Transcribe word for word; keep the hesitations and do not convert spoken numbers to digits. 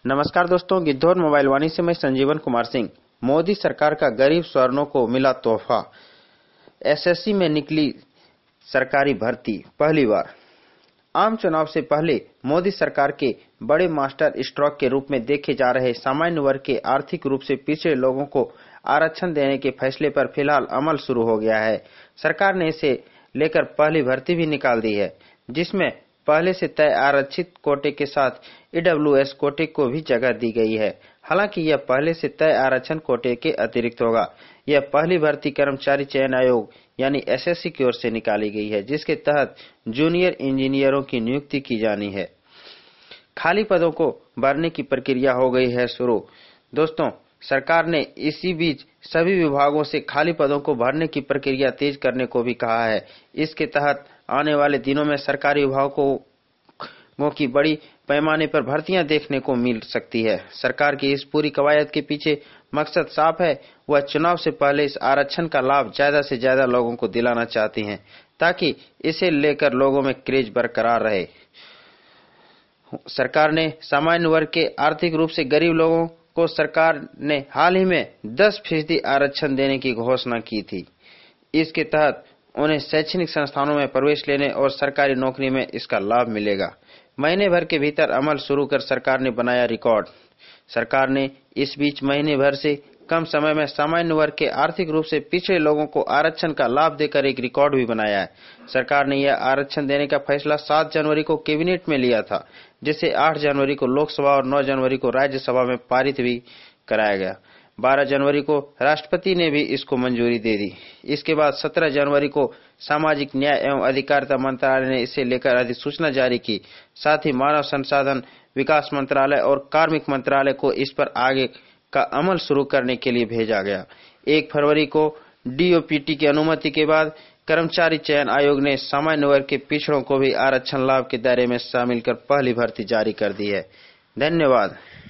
नमस्कार दोस्तों, गिद्धौर मोबाइल वाणी से मैं संजीवन कुमार सिंह। मोदी सरकार का गरीब स्वर्णों को मिला तोहफा। एसएससी में निकली सरकारी भर्ती पहली बार। आम चुनाव से पहले मोदी सरकार के बड़े मास्टर स्ट्रोक के रूप में देखे जा रहे सामान्य वर्ग के आर्थिक रूप से पिछड़े लोगों को आरक्षण देने के फैसले पर फिलहाल अमल शुरू हो गया है। सरकार ने इसे लेकर पहली भर्ती भी निकाल दी है, जिसमें पहले से तय आरक्षित कोटे के साथ ईडब्ल्यूएस कोटे को भी जगह दी गई है। हालांकि यह पहले से तय आरक्षण कोटे के अतिरिक्त होगा। यह पहली भर्ती कर्मचारी चयन आयोग यानी एसएससी की ओर से निकाली गई है, जिसके तहत जूनियर इंजीनियरों की नियुक्ति की जानी है। खाली पदों को भरने की प्रक्रिया हो गई है शुरू। दोस्तों, सरकार ने इसी बीच सभी विभागों से खाली पदों को भरने की प्रक्रिया तेज करने को भी कहा है। इसके तहत आने वाले दिनों में सरकारी विभागों की बड़ी पैमाने पर भर्तियां देखने को मिल सकती है। सरकार की इस पूरी कवायद के पीछे मकसद साफ है। वह चुनाव से पहले इस आरक्षण का लाभ ज्यादा से ज्यादा लोगों को दिलाना चाहती हैं, ताकि इसे लेकर लोगों में क्रेज बरकरार रहे। सरकार ने सामान्य वर्ग के आर्थिक रूप से गरीब लोगों को सरकार ने हाल ही में दस फीसदी आरक्षण देने की घोषणा की थी। इसके तहत उन्हें शैक्षणिक संस्थानों में प्रवेश लेने और सरकारी नौकरी में इसका लाभ मिलेगा। महीने भर के भीतर अमल शुरू कर सरकार ने बनाया रिकॉर्ड। सरकार ने इस बीच महीने भर से कम समय में सामान्य वर्ग के आर्थिक रूप से पिछड़े लोगों को आरक्षण का लाभ देकर एक रिकॉर्ड भी बनाया है। सरकार ने यह आरक्षण देने का फैसला सात जनवरी को कैबिनेट में लिया था, जिसे आठ जनवरी को लोकसभा और नौ जनवरी को राज्यसभा में पारित भी कराया गया। बारह जनवरी को राष्ट्रपति ने भी इसको मंजूरी दे दी। इसके बाद सत्रह जनवरी को सामाजिक न्याय एवं अधिकारिता मंत्रालय ने इसे लेकर अधिसूचना जारी की। साथ ही मानव संसाधन विकास मंत्रालय और कार्मिक मंत्रालय को इस पर आगे का अमल शुरू करने के लिए भेजा गया। एक फरवरी को डीओपीटी की अनुमति के बाद कर्मचारी चयन आयोग ने सामान्य वर्ग के पिछड़ों को भी आरक्षण लाभ के दायरे में शामिल कर पहली भर्ती जारी कर दी है। धन्यवाद।